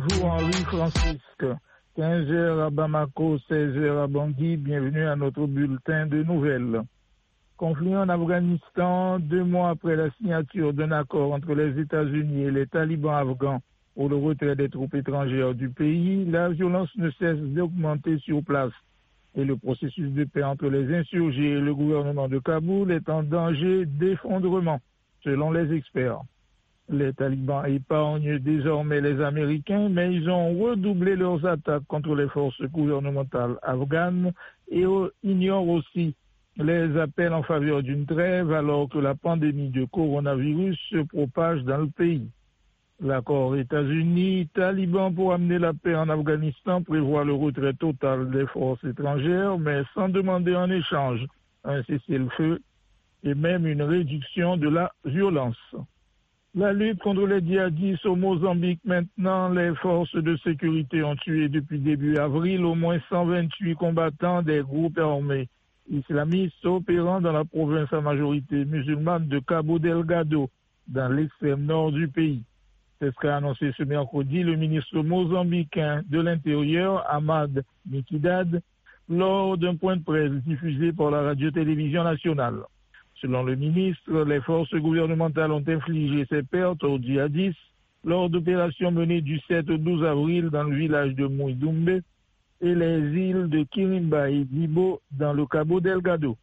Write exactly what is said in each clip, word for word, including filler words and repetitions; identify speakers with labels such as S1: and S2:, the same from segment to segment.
S1: Bonjour Henri-Francisque. quinze heures à Bamako, seize heures à Bangui. Bienvenue à notre bulletin de nouvelles. Conflit en Afghanistan, deux mois après la signature d'un accord entre les États-Unis et les talibans afghans pour le retrait des troupes étrangères du pays, la violence ne cesse d'augmenter sur place et le processus de paix entre les insurgés et le gouvernement de Kaboul est en danger d'effondrement, selon les experts. Les talibans épargnent désormais les Américains, mais ils ont redoublé leurs attaques contre les forces gouvernementales afghanes et ignorent aussi les appels en faveur d'une trêve alors que la pandémie de coronavirus se propage dans le pays. L'accord États-Unis-Talibans pour amener la paix en Afghanistan prévoit le retrait total des forces étrangères, mais sans demander en échange un cessez-le-feu et même une réduction de la violence. La lutte contre les djihadistes au Mozambique maintenant, les forces de sécurité ont tué depuis début avril au moins cent vingt-huit combattants des groupes armés islamistes opérant dans la province à majorité musulmane de Cabo Delgado, dans l'extrême nord du pays. C'est ce qu'a annoncé ce mercredi le ministre mozambicain de l'Intérieur, Ahmad Mikidad, lors d'un point de presse diffusé par la radio-télévision nationale. Selon le ministre, les forces gouvernementales ont infligé ces pertes aux djihadistes lors d'opérations menées du sept au douze avril dans le village de Mouidoumbe et les îles de Kirimba et Dibo dans le Cabo Delgado.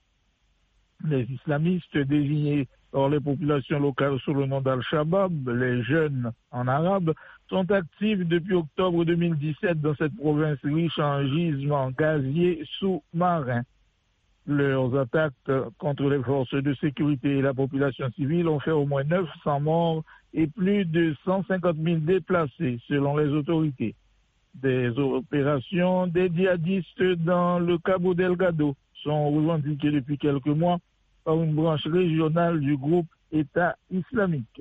S1: Les islamistes désignés par les populations locales sous le nom d'Al-Shabaab, les jeunes en arabe, sont actifs depuis octobre deux mille dix-sept dans cette province riche en gisements gaziers sous-marins. Leurs attaques contre les forces de sécurité et la population civile ont fait au moins neuf cents morts et plus de cent cinquante mille déplacés, selon les autorités. Des opérations des djihadistes dans le Cabo Delgado sont revendiquées depuis quelques mois par une branche régionale du groupe État islamique.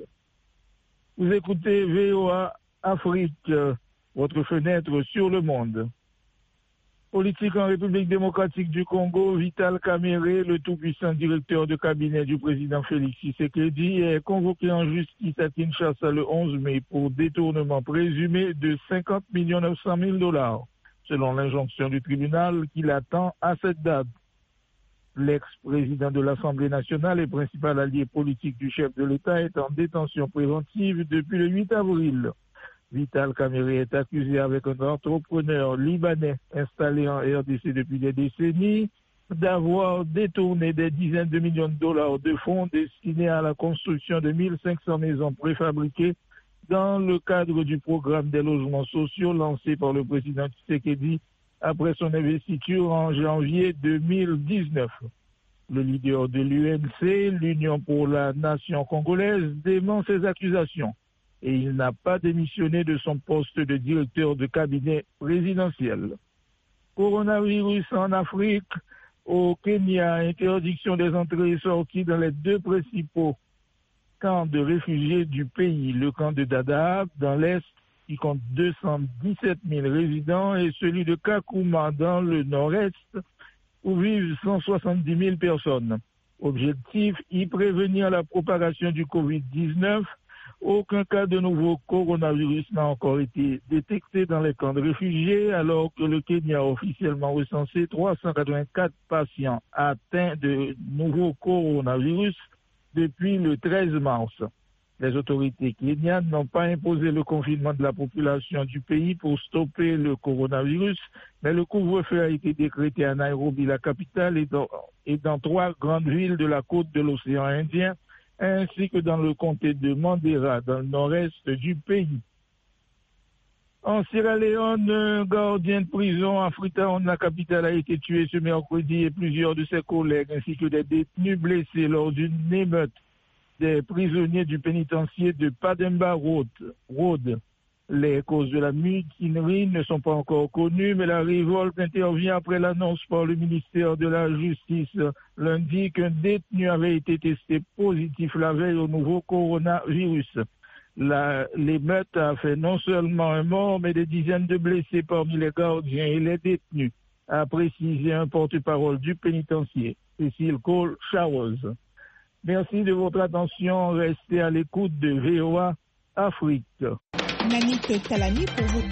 S1: Vous écoutez V O A Afrique, votre fenêtre sur le monde. Politique en République démocratique du Congo, Vital Kamerhe, le tout-puissant directeur de cabinet du président Félix Tshisekedi, est convoqué en justice à Kinshasa le onze mai pour détournement présumé de cinquante millions neuf cent mille dollars, selon l'injonction du tribunal qui l'attend à cette date. L'ex-président de l'Assemblée nationale et principal allié politique du chef de l'État est en détention préventive depuis le huit avril. Vital Kamerhe est accusé avec un entrepreneur libanais installé en R D C depuis des décennies d'avoir détourné des dizaines de millions de dollars de fonds destinés à la construction de mille cinq cents maisons préfabriquées dans le cadre du programme des logements sociaux lancé par le président Tshisekedi après son investiture en janvier deux mille dix-neuf. Le leader de l'U N C, l'Union pour la nation congolaise, dément ces accusations et il n'a pas démissionné de son poste de directeur de cabinet présidentiel. Coronavirus en Afrique, au Kenya, interdiction des entrées et sorties dans les deux principaux camps de réfugiés du pays, le camp de Dadaab dans l'Est qui compte deux cent dix-sept mille résidents et celui de Kakuma dans le nord-est où vivent cent soixante-dix mille personnes. Objectif, y prévenir la propagation du covid dix-neuf. Aucun cas de nouveau coronavirus n'a encore été détecté dans les camps de réfugiés, alors que le Kenya a officiellement recensé trois cent quatre-vingt-quatre patients atteints de nouveau coronavirus depuis le treize mars. Les autorités kenyanes n'ont pas imposé le confinement de la population du pays pour stopper le coronavirus, mais le couvre-feu a été décrété à Nairobi, la capitale, et dans, et dans trois grandes villes de la côte de l'océan Indien, ainsi que dans le comté de Mandera, dans le nord-est du pays. En Sierra Leone, un gardien de prison à Freetown, la capitale, a été tué ce mercredi et plusieurs de ses collègues ainsi que des détenus blessés lors d'une émeute des prisonniers du pénitencier de Pademba Road. Les causes de la mutinerie ne sont pas encore connues, mais la révolte intervient après l'annonce par le ministère de la Justice lundi qu'un détenu avait été testé positif la veille au nouveau coronavirus. L'émeute a fait non seulement un mort, mais des dizaines de blessés parmi les gardiens et les détenus, a précisé un porte-parole du pénitencier, Cécile Cole Showers. Merci de votre attention. Restez à l'écoute de V O A Afrique.
S2: Manique Talani pour vous